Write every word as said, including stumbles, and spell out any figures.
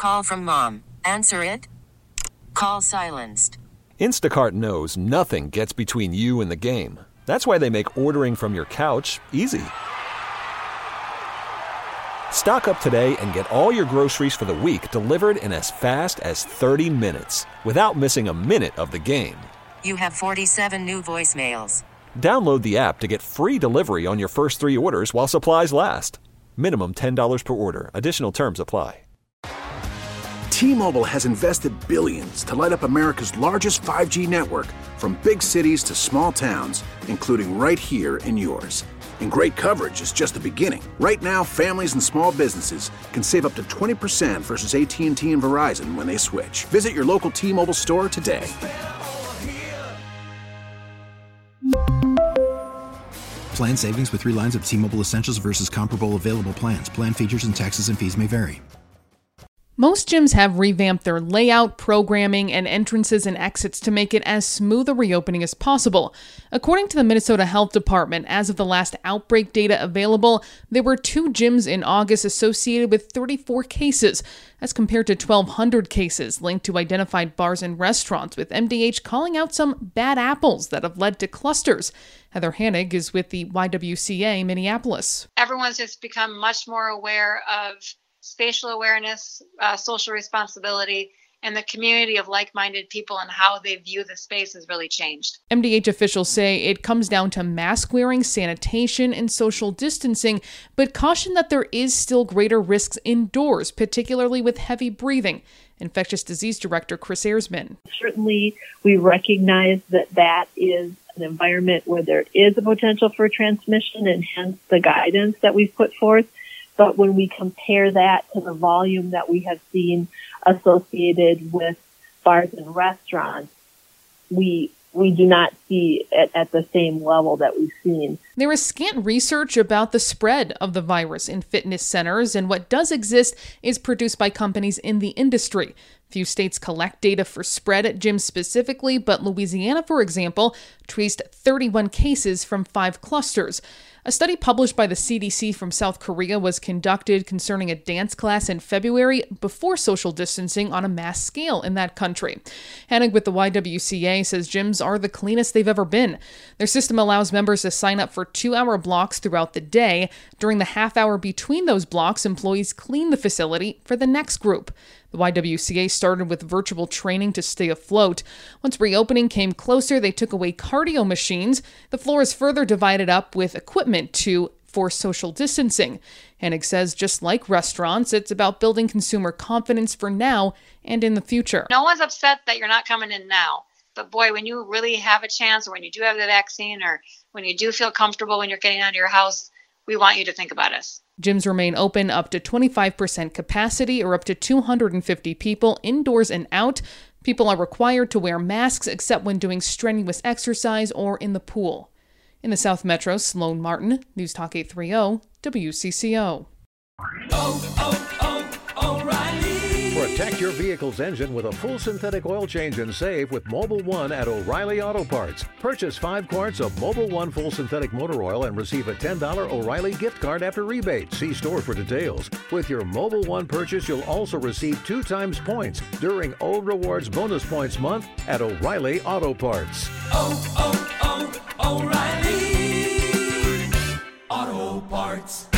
call from mom. Answer it. Call silenced. Instacart knows nothing gets between you and the game. That's why they make ordering from your couch easy. Stock up today and get all your groceries for the week delivered in as fast as thirty minutes without missing a minute of the game. You have forty-seven new voicemails. Download the app to get free delivery on your first three orders while supplies last. Minimum ten dollars per order. Additional terms apply. T-Mobile has invested billions to light up America's largest five G network, from big cities to small towns, including right here in yours. And great coverage is just the beginning. Right now, families and small businesses can save up to twenty percent versus A T and T and Verizon when they switch. Visit your local T-Mobile store today. Plan savings with three lines of T-Mobile Essentials versus comparable available plans. Plan features and taxes and fees may vary. Most gyms have revamped their layout, programming, and entrances and exits to make it as smooth a reopening as possible. According to the Minnesota Health Department, as of the last outbreak data available, there were two gyms in August associated with thirty-four cases, as compared to twelve hundred cases linked to identified bars and restaurants, with M D H calling out some bad apples that have led to clusters. Heather Hanig is with the Y W C A Minneapolis. Everyone's just become much more aware of spatial awareness, uh, social responsibility, and the community of like-minded people and how they view the space has really changed. M D H officials say it comes down to mask wearing, sanitation, and social distancing, but caution that there is still greater risks indoors, particularly with heavy breathing. Infectious disease director Chris Erzman. Certainly, we recognize that that is an environment where there is a potential for transmission, and hence the guidance that we've put forth. But when we compare that to the volume that we have seen associated with bars and restaurants, we we do not see it at the same level that we've seen. There is scant research about the spread of the virus in fitness centers, and what does exist is produced by companies in the industry. Few states collect data for spread at gyms specifically, but Louisiana, for example, traced thirty-one cases from five clusters. A study published by the C D C from South Korea was conducted concerning a dance class in February before social distancing on a mass scale in that country. Hanig with the Y W C A says gyms are the cleanest they've ever been. Their system allows members to sign up for two-hour blocks throughout the day. During the half hour between those blocks, employees clean the facility for the next group. The Y W C A started with virtual training to stay afloat. Once reopening came closer, they took away cardio machines. The floor is further divided up with equipment to force social distancing. Hanig says just like restaurants, it's about building consumer confidence for now and in the future. No one's upset that you're not coming in now. But boy, when you really have a chance, or when you do have the vaccine, or when you do feel comfortable when you're getting out of your house, we want you to think about us. Gyms remain open up to twenty-five percent capacity, or up to two hundred fifty people indoors and out. People are required to wear masks except when doing strenuous exercise or in the pool. In the South Metro, Sloan Martin, News Talk eight thirty W C C O. Oh, oh, oh, O'Reilly. Protect your vehicle's engine with a full synthetic oil change and save with Mobil one at O'Reilly Auto Parts. Purchase five quarts of Mobil one full synthetic motor oil and receive a ten dollars O'Reilly gift card after rebate. See store for details. With your Mobil one purchase, you'll also receive two times points during O Rewards Bonus Points Month at O'Reilly Auto Parts. Oh, oh, oh, O'Reilly Auto Parts.